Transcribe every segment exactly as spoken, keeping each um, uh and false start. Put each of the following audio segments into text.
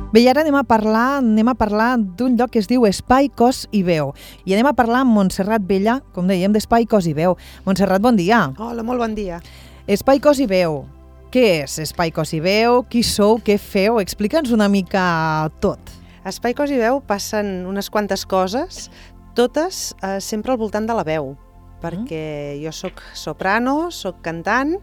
Bé, i ara anem a parlar anem a parlar d'un lloc que es diu Espai, Cos i Veu. I anem a parlar amb Montserrat Vella, com dèiem, d'Espai, Cos i Veu. Montserrat, bon dia. Hola, molt bon dia. Espai, Cos i Veu. Què és Espai, Cos i Veu? Qui sou? Què feu? Explica'ns una mica tot. Espai, Cos i Veu passen unes quantes coses, totes eh, sempre al voltant de la veu, perquè jo sóc soprano, sóc cantant,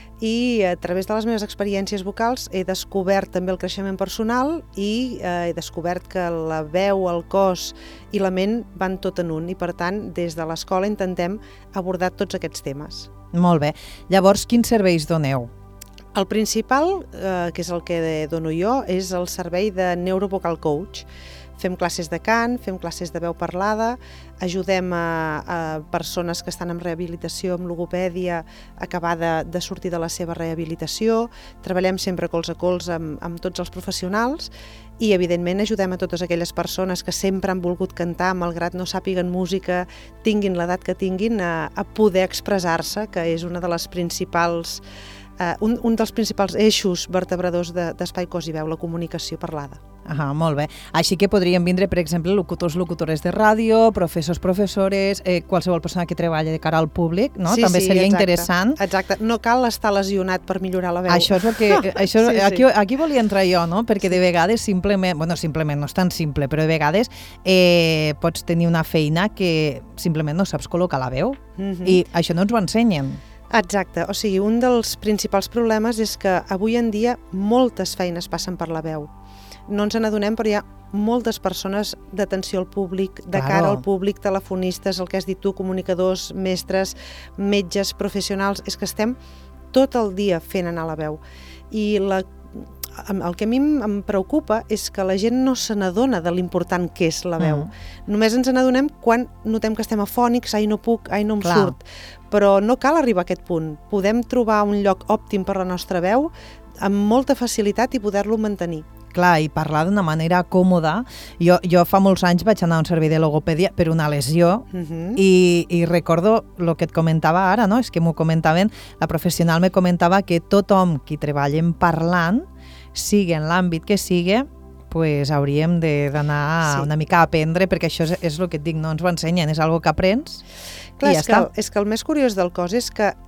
i a través de les meves experiències vocals he descobert també el creixement personal i eh, he descobert que la veu, el cos i la ment van tot en un i per tant des de l'escola intentem abordar tots aquests temes. Molt bé. Llavors, quins serveis doneu? El principal, eh, que és el que dono jo, és el servei de neurovocal coach. Fem classes de cant, fem classes de veu parlada, ajudem a, a persones que estan en rehabilitació, amb logopèdia, a acabar de, de sortir de la seva rehabilitació, treballem sempre colze a colze amb, amb tots els professionals i, evidentment, ajudem a totes aquelles persones que sempre han volgut cantar, malgrat no sàpiguen música, tinguin l'edat que tinguin, a, a poder expressar-se, que és una de les principals, eh, un, un dels principals eixos vertebradors de, d'Espai, Cos i Veu, la comunicació parlada. Ah, molt bé. Així que podrien vindre, per exemple, locutors, locutores de ràdio, professors, professores, eh, qualsevol persona que treballa de cara al públic, no? Sí, També sí, seria exacte, interessant. Exacte. No cal estar lesionat per millorar la veu. Això és el que... Això, sí, sí. aquí, aquí volia entrar jo, no? Perquè de vegades simplement... Bueno, simplement no és tan simple, però de vegades eh, pots tenir una feina que simplement no saps col·locar la veu Mm-hmm. i això no ens ho ensenyen. Exacte. O sigui, un dels principals problemes és que avui en dia moltes feines passen per la veu. No ens n'adonem, però hi ha moltes persones d'atenció al públic, de Claro. cara al públic, telefonistes, el que has dit tu, comunicadors, mestres, metges, professionals, és que estem tot el dia fent anar la veu. I la, el que a mi em preocupa és que la gent no se n'adona de l'important que és la veu. Mm. Només ens n'adonem quan notem que estem afònics, ai no puc, ai no em Clar. surt. Però no cal arribar a aquest punt. Podem trobar un lloc òptim per la nostra veu amb molta facilitat i poder-lo mantenir. Clar, i parlar d'una manera còmoda. Jo, jo fa molts anys vaig anar a un servei de logopèdia per una lesió Uh-huh. i, i recordo el que et comentava ara, no? És que m'ho comentaven, la professional me comentava que tothom qui treballem parlant, sigui en l'àmbit que sigui, pues hauríem d'anar Sí. una mica a aprendre, perquè això és, és el que et dic, no ens ho ensenyen, és algo que aprens Clar, i ja és, que, està. el- és que el més curiós del cos és que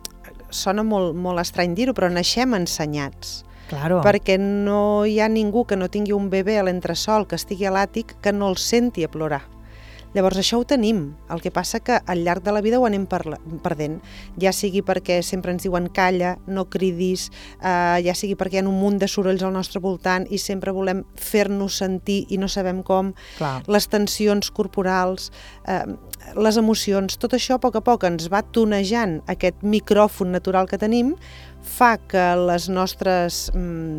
sona molt, molt estrany dir-ho, però naixem ensenyats. Claro. Perquè no hi ha ningú que no tingui un bebè a l'entresol, que estigui a l'àtic, que no el senti a plorar. Llavors això ho tenim, el que passa que al llarg de la vida ho anem parla- perdent, ja sigui perquè sempre ens diuen calla, no cridis, eh, ja sigui perquè hi ha un munt de sorolls al nostre voltant i sempre volem fer-nos sentir i no sabem com, Clar. les tensions corporals, eh, les emocions, tot això a poc a poc ens va tonejant aquest micròfon natural que tenim, fa que les nostres, mm,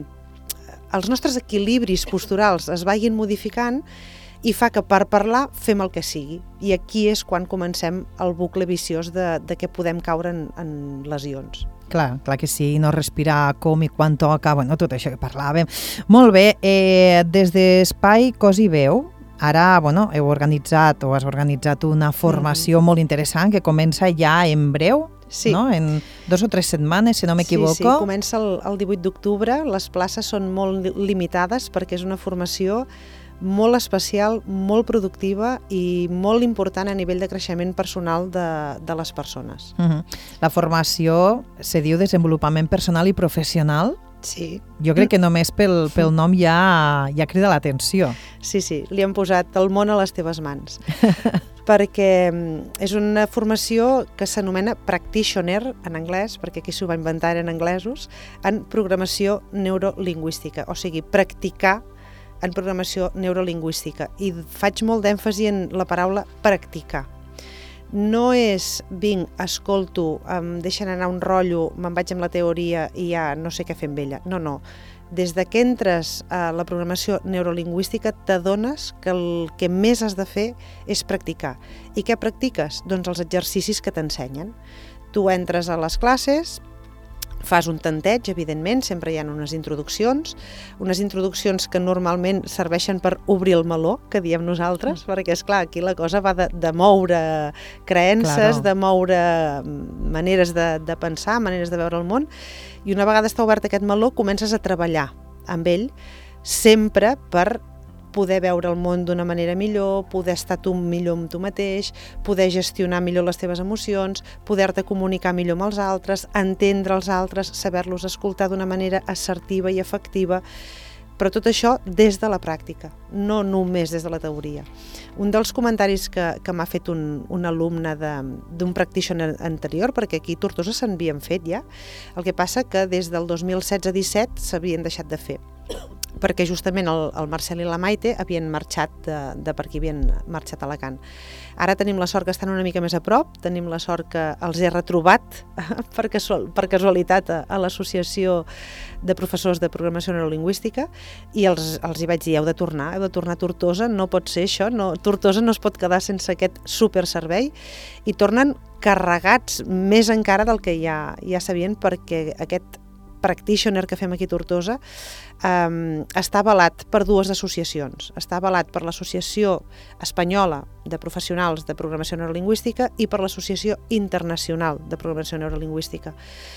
els nostres equilibris posturals es vagin modificant i fa que per parlar fem el que sigui. I aquí és quan comencem el bucle viciós de, de què podem caure en, en lesions. Clar, clar que sí, no respirar com i quan toca, bueno, tot això que parlàvem. Molt bé, eh, des d'Espai, Cos i Veu, ara, bueno, heu organitzat o has organitzat una formació mm. molt interessant que comença ja en breu, Sí. no? En dos o tres setmanes, si no m'equivoco. Sí, sí, comença el, el divuit d'octubre, les places són molt li- limitades perquè és una formació molt especial, molt productiva i molt important a nivell de creixement personal de, de les persones. Uh-huh. La formació se diu desenvolupament personal i professional. Sí. Jo crec que només pel, pel nom ja, ja crida l'atenció. Sí, sí, li han posat el món a les teves mans. Perquè mm, és una formació que s'anomena practitioner en anglès, perquè aquí s'ho va inventar en anglesos, en programació neurolingüística, o sigui, practicar en programació neurolingüística. I faig molt d'èmfasi en la paraula practicar. No és vinc, escolto, em deixen anar un rotllo, me'n vaig amb la teoria i ja no sé què fer amb ella. No, no. Des de que entres a la programació neurolingüística t'adones que el que més has de fer és practicar. I què practiques? Doncs els exercicis que t'ensenyen. Tu entres a les classes, fas un tanteig, evidentment, sempre hi ha unes introduccions, unes introduccions que normalment serveixen per obrir el meló, que diem nosaltres, mm. perquè, és clar, aquí la cosa va de, de moure creences, Claro. de moure maneres de, de pensar, maneres de veure el món, i una vegada està obert aquest meló, comences a treballar amb ell sempre per poder veure el món d'una manera millor, poder estar tu millor amb tu mateix, poder gestionar millor les teves emocions, poder-te comunicar millor amb els altres, entendre els altres, saber-los escoltar d'una manera assertiva i efectiva, però tot això des de la pràctica, no només des de la teoria. Un dels comentaris que, que m'ha fet un, un alumne d'un practitioner anterior, perquè aquí a Tortosa s'havien fet ja, el que passa que des del dos mil setze disset s'havien deixat de fer, perquè justament el, el Marcel i la Maite havien marxat de, de per aquí, havien marxat a Alacant. Ara tenim la sort que estan una mica més a prop, tenim la sort que els he retrobat per, casual, per casualitat a, a l'associació de professors de programació neurolingüística i els, els hi vaig dir, heu de tornar, heu de tornar a Tortosa, no pot ser això, no, Tortosa no es pot quedar sense aquest superservei, i tornen carregats més encara del que ja, ja sabien, perquè aquest practitioner que fem aquí a Tortosa um, està avalat per dues associacions. Està avalat per l'Associació Espanyola de Professionals de Programació Neurolingüística i per l'Associació Internacional de Programació Neurolingüística.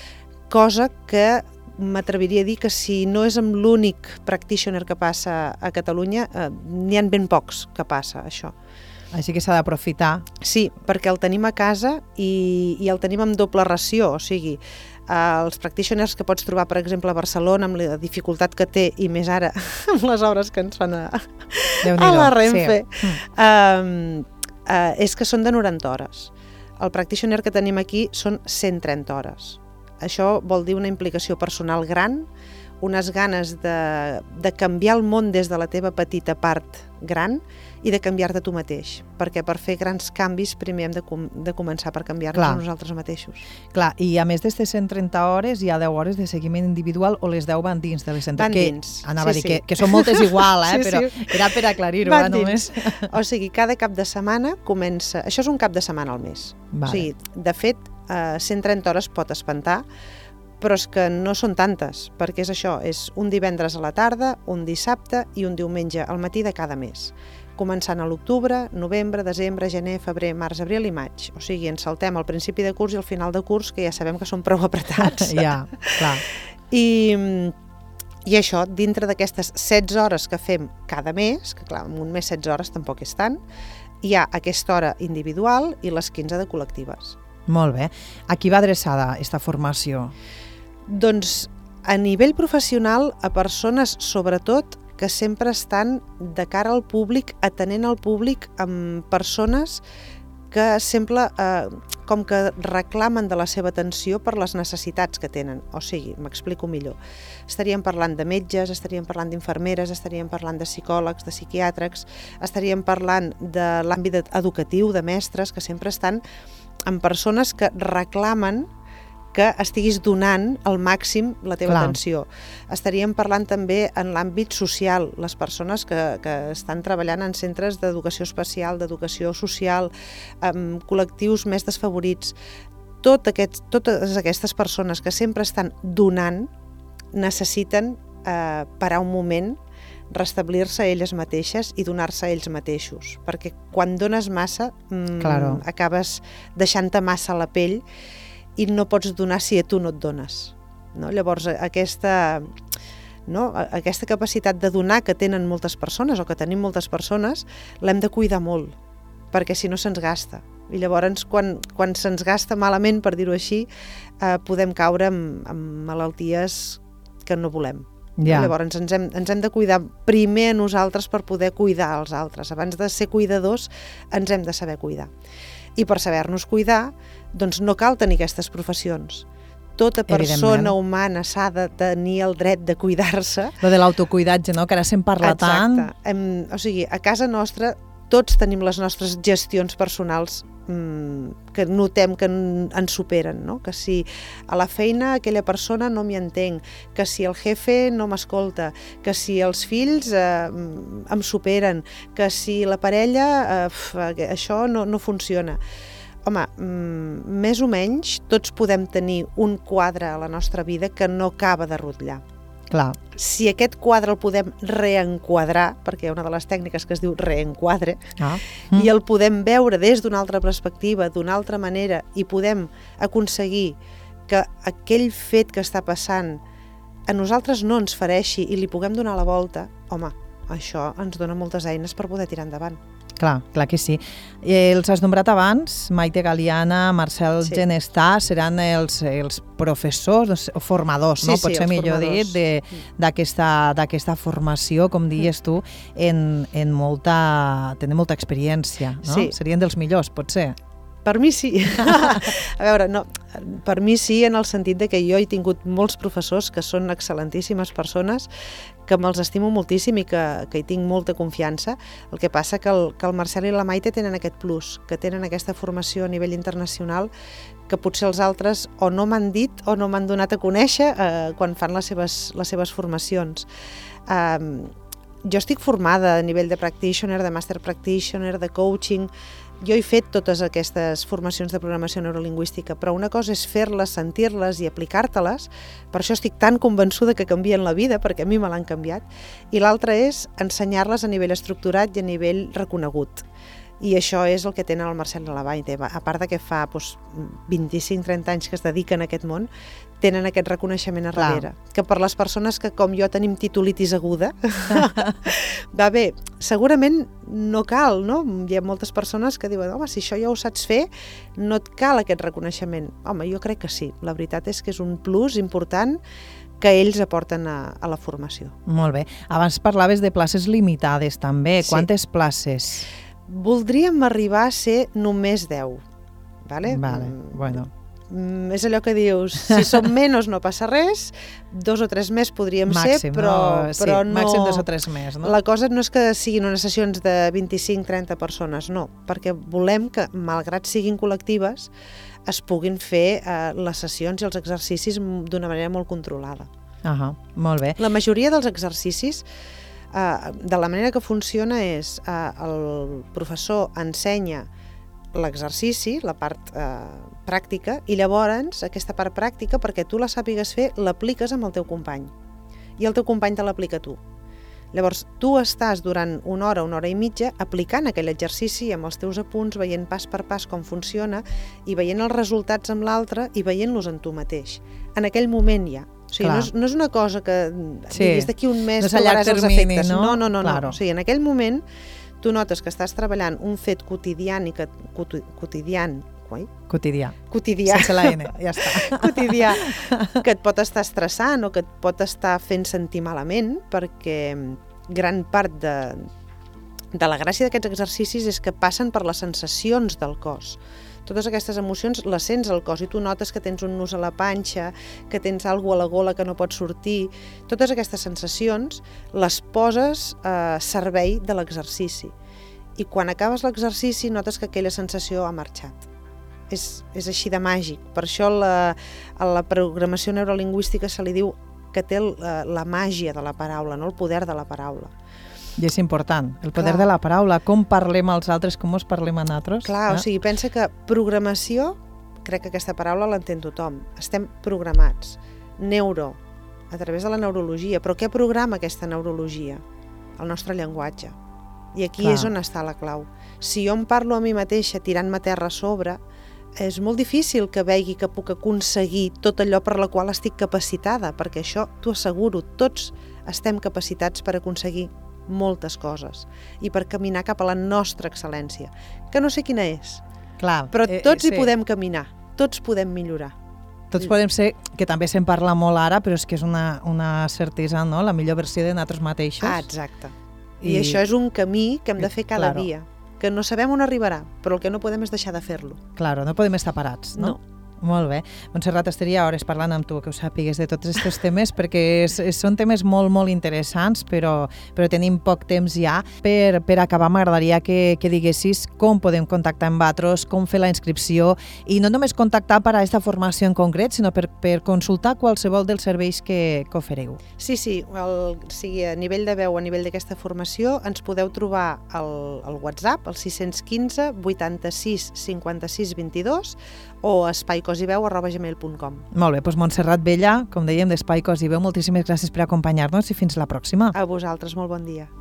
Cosa que m'atreviria a dir que si no és amb l'únic practitioner que passa a Catalunya, eh, n'hi ha ben pocs que passa això. Així que s'ha d'aprofitar. Sí, perquè el tenim a casa i, i el tenim amb doble ració, o sigui, els practitioners que pots trobar, per exemple, a Barcelona, amb la dificultat que té, i més ara amb les obres que ens fan a, a la Renfe, sí. um, uh, és que són de noranta hores. El practitioner que tenim aquí són cent trenta hores. Això vol dir una implicació personal gran, unes ganes de, de canviar el món des de la teva petita part gran i de canviar-te tu mateix, perquè per fer grans canvis primer hem de, com, de començar per canviar-nos a nosaltres mateixos. Clar, i a més d'aquestes cent trenta hores hi ha deu hores de seguiment individual o les deu van dins de les centres? Van dins. Anava sí, a dir sí. que, que són moltes igual, eh? sí, però sí. era per aclarir-ho. Van eh, només. O sigui, cada cap de setmana comença... Això és un cap de setmana al mes. Vale. O sigui, de fet, eh, cent trenta hores pot espantar, però és que no són tantes, perquè és això, és un divendres a la tarda, un dissabte i un diumenge al matí de cada mes, començant a l'octubre, novembre, desembre, gener, febrer, març, abril i maig. O sigui, ens saltem al principi de curs i al final de curs, que ja sabem que són prou apretats. Ja, clar. I, I això, dintre d'aquestes setze hores que fem cada mes, que clar, en un mes setze hores tampoc és tant, hi ha aquesta hora individual i les quinze de col·lectives. Molt bé. A qui va adreçada aquesta formació? Doncs a nivell professional a persones sobretot que sempre estan de cara al públic, atenent al públic amb persones que sempre eh, com que reclamen de la seva atenció per les necessitats que tenen. O sigui, m'explico millor. Estaríem parlant de metges, estaríem parlant d'infermeres, estaríem parlant de psicòlegs, de psiquiàtrics, estaríem parlant de l'àmbit educatiu, de mestres, que sempre estan amb persones que reclamen que estiguis donant al màxim la teva Clar. atenció. Estaríem parlant també en l'àmbit social, les persones que, que estan treballant en centres d'educació especial, d'educació social, amb col·lectius més desfavorits. Tot aquest, totes aquestes persones que sempre estan donant necessiten eh, parar un moment, restablir-se elles mateixes i donar-se a ells mateixos, perquè quan dones massa mmm, Claro. acabes deixant-te massa a la pell i no pots donar si a tu no et dones. No? Llavors, aquesta, no? aquesta capacitat de donar que tenen moltes persones o que tenim moltes persones, l'hem de cuidar molt, perquè si no se'ns gasta. I llavors, quan, quan se'ns gasta malament, per dir-ho així, eh, podem caure en, en malalties que no volem. Ja. Llavors, ens hem, ens hem de cuidar primer a nosaltres per poder cuidar als altres. Abans de ser cuidadors, ens hem de saber cuidar. I per saber-nos cuidar, doncs no cal tenir aquestes professions. Tota persona humana s'ha de tenir el dret de cuidar-se. Lo de l'autocuidatge, no? Que ara se'n parla Exacte. tant. Hem, o sigui, a casa nostra tots tenim les nostres gestions personals mmm, que notem que ens superen, no? Que si a la feina aquella persona no m'hi entenc, que si el jefe no m'escolta, que si els fills eh, em superen, que si la parella, eh, f, això no, no funciona. Home, mm, més o menys tots podem tenir un quadre a la nostra vida que no acaba de rotllar. Clar. Si aquest quadre el podem reenquadrar, perquè hi ha una de les tècniques que es diu reenquadre, Ah. mm. i el podem veure des d'una altra perspectiva, d'una altra manera, i podem aconseguir que aquell fet que està passant a nosaltres no ens fereixi i li puguem donar la volta, home, això ens dona moltes eines per poder tirar endavant. Clar, clar que sí. Eh, els has nombrat abans, Maite Galiana, Marcel sí. Genestà, seran els, els professors o formadors, sí, no? Sí, Potser millor formadors. dit, d'aquesta formació, com dius tu, en, en molta, tenen molta experiència, no? Sí. Serien dels millors, potser. Per mi sí. A veure, no, per mi sí en el sentit de que jo he tingut molts professors que són excel·lentíssimes persones, que me'ls estimo moltíssim i que, que hi tinc molta confiança. El que passa que el, que el Marcel i la Maite tenen aquest plus, que tenen aquesta formació a nivell internacional que potser els altres o no m'han dit o no m'han donat a conèixer eh, quan fan les seves, les seves formacions. Um, jo estic formada a nivell de practitioner, de master practitioner, de coaching. Jo he fet totes aquestes formacions de programació neurolingüística, però una cosa és fer-les, sentir-les i aplicar-te-les, per això estic tan convençuda que canvien la vida, perquè a mi me l'han canviat, i l'altra és ensenyar-les a nivell estructurat i a nivell reconegut. I això és el que tenen el Marcel i la Maite. A part de que fa doncs, vint-i-cinc trenta anys que es dediquen a aquest món, tenen aquest reconeixement a darrere. Clar. Que per les persones que, com jo, tenim titulitis aguda, va bé, segurament no cal, no? Hi ha moltes persones que diuen, home, si això ja ho saps fer, no et cal aquest reconeixement. Home, jo crec que sí. La veritat és que és un plus important que ells aporten a, a la formació. Molt bé. Abans parlaves de places limitades, també. Sí. Quantes places? Voldríem arribar a ser només deu. Vale? Vale, bueno. Mm, és allò que dius, si som menys no passa res, dos o tres més podríem màxim, ser, però no? Sí, però no... Màxim dos o tres més, no? La cosa no és que siguin unes sessions de vint-i-cinc trenta persones, no, perquè volem que, malgrat siguin col·lectives, es puguin fer eh, les sessions i els exercicis d'una manera molt controlada. Ah, molt bé. La majoria dels exercicis, eh, de la manera que funciona és eh, el professor ensenya l'exercici, la part eh, pràctica, i llavors aquesta part pràctica, perquè tu la sàpigues fer, l'apliques amb el teu company. I el teu company te l'aplica a tu. Llavors, tu estàs durant una hora, una hora i mitja, aplicant aquell exercici amb els teus apunts, veient pas per pas com funciona, i veient els resultats amb l'altre i veient-los en tu mateix. En aquell moment ja. O sigui, no és, no és una cosa que sí. diguis d'aquí un mes no trobaràs els efectes. No, no, no, no. Claro. no. O sigui, en aquell moment tu notes que estàs treballant un fet quotidià i que quotidian, oi? Quotidià. Quotidià. Sense la N, ja està. Quotidià, que et pot estar estressant o que et pot estar fent sentir malament, perquè gran part de, de la gràcia d'aquests exercicis és que passen per les sensacions del cos. Totes aquestes emocions les sents al cos i tu notes que tens un nus a la panxa, que tens alguna cosa a la gola que no pot sortir. Totes aquestes sensacions les poses a servei de l'exercici. I quan acabes l'exercici notes que aquella sensació ha marxat. És, és així de màgic. Per això la, a la programació neurolingüística se li diu que té la, la màgia de la paraula, no el poder de la paraula. I és important, el poder Clar. de la paraula, com parlem als altres, com ens parlem a nosaltres. Clar, eh? o sigui, pensa que programació, crec que aquesta paraula l'entén tothom, estem programats. Neuro, a través de la neurologia, però què programa aquesta neurologia? El nostre llenguatge. I aquí Clar. És on està la clau. Si jo em parlo a mi mateixa tirant-me terra a sobre, és molt difícil que vegi que puc aconseguir tot allò per la qual estic capacitada, perquè això t'ho asseguro, tots estem capacitats per aconseguir moltes coses i per caminar cap a la nostra excel·lència, que no sé quina és, Clar, però tots eh, hi sí. podem caminar, tots podem millorar. Tots podem ser, que també se'n parla molt ara, però és que és una, una certesa, no? La millor versió de nosaltres mateixos. Ah, exacte. I, I això és un camí que hem de fer cada claro. dia, que no sabem on arribarà, però el que no podem és deixar de fer-lo. Claro, no podem estar parats, no? No. Molt bé. Montserrat, estaria hores parlant amb tu, que ho sàpigues de tots aquests temes, perquè és, és, són temes molt, molt interessants, però, però tenim poc temps ja. Per, per acabar, m'agradaria que, que diguessis com podem contactar amb vosaltres, com fer la inscripció, i no només contactar per a aquesta formació en concret, sinó per, per consultar qualsevol dels serveis que, que ofereu. Sí, sí, el, sigui, a nivell de veu, a nivell d'aquesta formació, ens podeu trobar al, al WhatsApp, el sis un cinc, vuitanta-sis, cinquanta-sis, vint-i-dos, o espaicosiveu arroba gmail punt com. Molt bé, doncs Montserrat Vella, com dèiem, d'Espai Cos i Veu, moltíssimes gràcies per acompanyar-nos i fins la pròxima. A vosaltres, molt bon dia.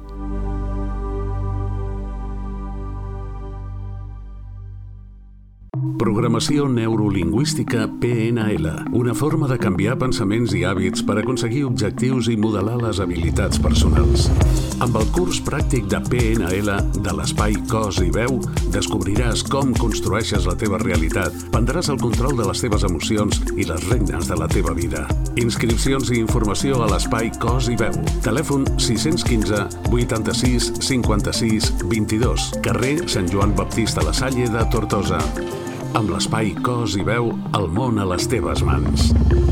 Programació Neurolingüística P N L, una forma de canviar pensaments i hàbits per aconseguir objectius i modelar les habilitats personals. Amb el curs pràctic de P N L de l'Espai Cos i Veu, descobriràs com construeixes la teva realitat, prendràs el control de les teves emocions i les regnes de la teva vida. Inscripcions i informació a l'Espai Cos i Veu. Telèfon sis un cinc, vuitanta-sis, cinquanta-sis, vint-i-dos, carrer Sant Joan Baptista La Salle de Tortosa. Amb l'Espai Cos i Veu, el món a les teves mans.